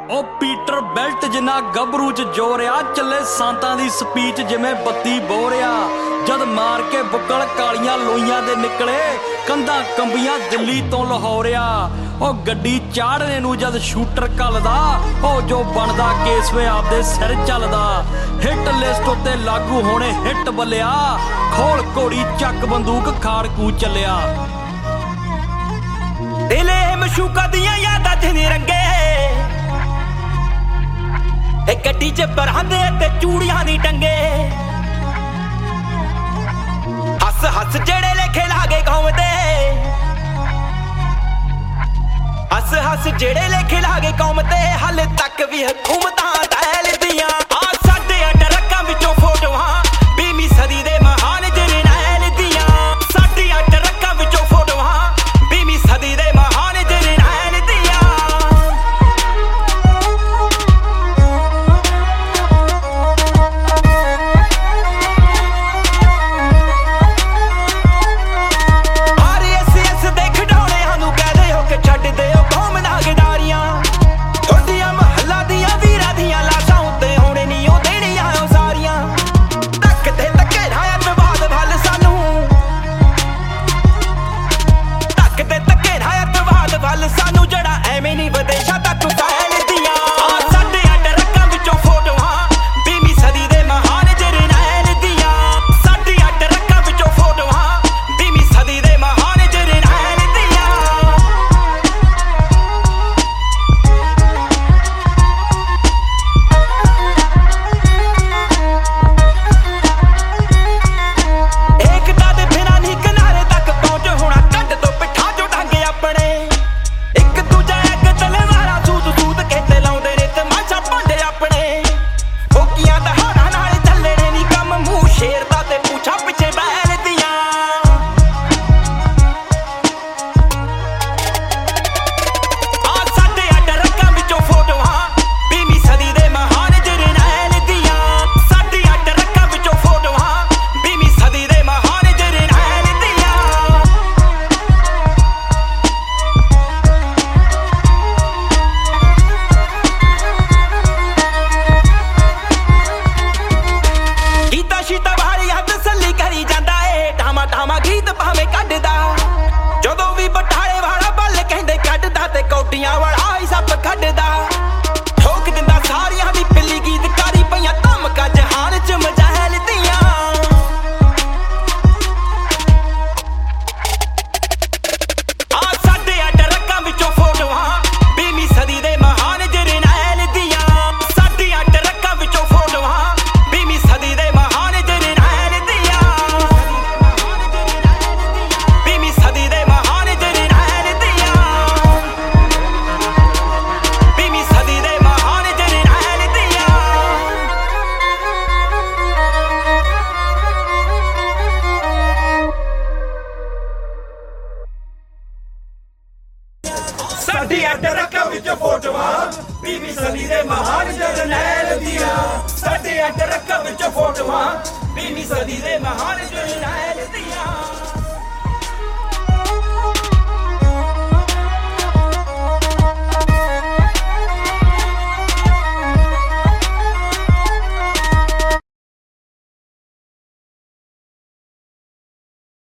ਉਹ Peter belt ਜਿੰਨਾ ਗੱਭਰੂ ਚ ਜੋਰਿਆ, ਚੱਲੇ ਸੰਤਾਂ ਦੀ ਸਪੀਚ ਜਿਵੇਂ ਬੱਤੀ ਬੋਰਿਆ। ਜਦ ਮਾਰ ਕੇ ਬੁੱਕਲ ਕਾਲੀਆਂ ਲੋਈਆਂ ਦੇ ਨਿਕਲੇ, ਕੰਧਾਂ ਕੰਬੀਆਂ ਦਿੱਲੀ ਤੋਂ ਲਾਹੌਰਿਆ। ਉਹ ਗੱਡੀ ਚਾੜਨੇ ਨੂੰ ਜਦ ਸ਼ੂਟਰ ਘੱਲਦਾ, ਉਹ ਜੋ ਬਣਦਾ ਕੇਸ ਵੇ ਆਪਦੇ ਸਿਰ ਚੱਲਦਾ। ਹਿੱਟ ਲਿਸਟ ਉੱਤੇ ਲਾਗੂ ਹੋਣੇ ਹਿੱਟ ਬੱਲਿਆ, ਖੋਲ ਘੋੜੀ ਚੱਕ ਬੰਦੂਕ ਖਾੜਕੂ ਚੱਲਿਆ। ਦਿਲੇ ਮਸ਼ੂਕਾਂ ਦੀਆਂ ਯਾਦਾਂ ਚ ਨੀ ਰੰਗੇ, ਇਹ ਗੱਡੀ ਚ ਬਰਾਂਦੇ ਤੇ ਚੂੜੀਆਂ ਨੀ ਟੰਗੇ। ਹੱਸ ਹੱਸ ਜਿਹੜੇ ਲੇਖੇ ਲਾਗੇ ਕੌਮ ਦੇ, ਹੱਸ ਹੱਸ ਜਿਹੜੇ ਲੇਖੇ ਲਾਗੇ ਕੌਮ ਤੇ, ਹਾਲੇ ਤੱਕ ਵੀ ਹਕੂਮਤਾਂ ਟਹਿਲਦੀਆਂ। ਆ ਸਾਡੇ ਟਰੱਕਾਂ ਵਿੱਚੋਂ ਫੋਟੋਆਂ 20ਵੀਂ ਸਦੀ ਦੇ ਮਹਾਨ ਜਰਨੈਲ ਦੀਆਂ। ਸਾਡੀਆਂ ਟਰੱਕਾਂ ਵਿੱਚੋਂ ਫੋਟੋਆਂ 20ਵੀਂ ਸਦੀ ਦੇ ਮਹਾਨ ਜਰਨੈਲ ਦੀਆਂ। RSS ਦੇ ਖਿਡੌਣਿਆਂ ਨੂੰ ਕਹਿ ਦਿਓ ਕਿ ਛੱਡ ਦਿਓ ਕੌਮ ਨਾ ਗਡਾਰੀਆਂ। ਤੁਹਾਡੀਆਂ ਮਹੱਲਾ ਦੀਆਂ ਵੀਰਾਂ ਦੀਆਂ ਲਾਸ਼ਾਂ ਉੱਤੇ ਹੋਣੇ ਨਹੀਂ ਉਹ ਦੇਣੀਆਂ ਉਹ ਸਾਰੀਆਂ। ਧੱਕ ਤੇ ਧੱਕੇ ਨਾਲ ਅੱਤਵਾਦ ਵੱਲ ਸਾਨੂੰ, ਧੱਕ ਤੇ ਧੱਕੇ ਨਾਲ ਅੱਤਵਾਦ ਵੱਲ ਸਾਨੂੰ, ਜਿਹੜਾ ਐਵੇਂ ਨਹੀਂ ਵਿਦੇਸ਼ਾਂ ਤੱਕ ਫੈਲਦੀਆਂ। ਆ ਸਾਡੇ ਟਰੱਕਾਂ ਵਿੱਚੋਂ ਫੋਟੋਆਂ 20ਵੀਂ ਸਦੀ ਦੇ ਮਹਾਨ ਜਰਨੈਲ ਦੀਆਂ। ਸਾਡੀਆਂ ਟਰੱਕਾਂ ਵਿੱਚੋਂ ਫੋਟੋਆਂ 20ਵੀਂ ਸਦੀ ਦੇ ਮਹਾਨ ਜਰਨੈਲ ਦੀਆਂ। ਏਕਤਾ ਦੇ ਬਿਨਾਂ ਨਹੀਂ ਕਿਨਾਰੇ ਤੱਕ ਪਹੁੰਚ ਹੋਣਾ, ਕੱਢ ਤੋਂ ਪਿੱਠਾਂ ਚੋਂ ਡਾਂਗੇ ਆਪਣੇ। ਇੱਕ ਦੂਜਾ ਇੱਕ ਤਲਵਾਰਾਂ ਸੂਤ ਸੂਤ ਕੇ ਤੇ ਲਾਉਂਦੇ ਨੇ ਤਮਾਸ਼ਾ ਭਾਂਡੇ ਆਪਣੇ। ਫੋਕੀਆਂ ਦਹਾੜਾਂ ਨਾਲ ਚੱਲਣੇ ਨੀ ਕੰਮ, ਮੂੰਹ ਸ਼ੇਰ ਦਾ ਤੇ ਪੂਛਾਂ ਪਿੱਛੇ ਬੈਲ ਦੀਆਂ। ਆ ਸਾਡੇ ਟਰੱਕਾਂ ਵਿੱਚੋਂ ਫੋਟੋਆਂ 20ਵੀਂ ਸਦੀ ਦੇ ਮਹਾਨ ਜਰਨੈਲ ਦੀਆਂ। ਸਾਡੀਆਂ ਟਰੱਕਾਂ ਵਿੱਚੋਂ ਫੋਟੋਆਂ 20ਵੀਂ ਸਦੀ ਦੇ ਮਹਾਨ ਜਰਨੈਲ ਦੀਆਂ। ਗੀਤਾ ਸ਼ੀਤਾ ਵਾਲੀਆਂ ਤਸੱਲੀ ਕਰੀ ਜਾਂਦਾ ਏ, ਟਾਮਾ ਟਾਮਾ ਗੀਤ ਭਾਵੇਂ ਕੱਢਦਾ। ਜਦੋਂ ਵੀ ਬਟਾਲੇ ਵਾਲਾ ਬੱਲ ਕਹਿੰਦੇ ਕੱਢਦਾ, ਤੇ ਕੋਟੀਆਂ ਵਾਲਾ ਹੀ ਸੱਪ ਕੱਢਦਾ। ਠੋਕ ਦਿੰਦਾ ਸਾਰੀਆਂ ਦੀ ਪਿੱਲੀ ਗੀਤਕਾਰੀ, ਪਈਆਂ ਧਮਕਾਂ ਜਹਾਨ ਚ ਮਜਾਲ ਦੀਆਂ। ਆ ਸਾਡੇ ਟਰੱਕਾਂ ਵਿੱਚੋਂ ਫੋਟੋਆਂ 20ਵੀਂ ਸਦੀ ਦੇ ਮਹਾਨ ਜਰਨੈਲ ਦੀਆਂ। ਸਾਡੀਆਂ ਟਰੱਕਾਂ ਵਿੱਚੋਂ ਫੋਟੋਆਂ 20ਵੀਂ ਸਦੀ ਦੇ ਮਹਾਨ ਜਰਨੈਲ ਦੀਆਂ। 20ਵੀਂ ਸਦੀ ਦੇ ਮਹਾਨ ਜਰਨੈਲ ਦੀਆਂ। 20ਵੀਂ ਸਦੀ ਦੇ ਮਹਾਨ ਜਰਨੈਲ ਦੀਆਂ। ਸਾਡੀਆਂ ਟਰੱਕਾਂ ਵਿੱਚੋਂ ਫੋਟੋਆਂ 20ਵੀਂ ਸਦੀ ਦੇ ਮਹਾਨ ਜਰਨੈਲ ਦੀਆਂ। ਸਾਡੀਆਂ ਟਰੱਕਾਂ ਵਿੱਚੋਂ ਫੋਟੋਆਂ 20ਵੀਂ ਸਦੀ ਦੇ ਮਹਾਨ ਜਰਨੈਲ ਦੀਆਂ।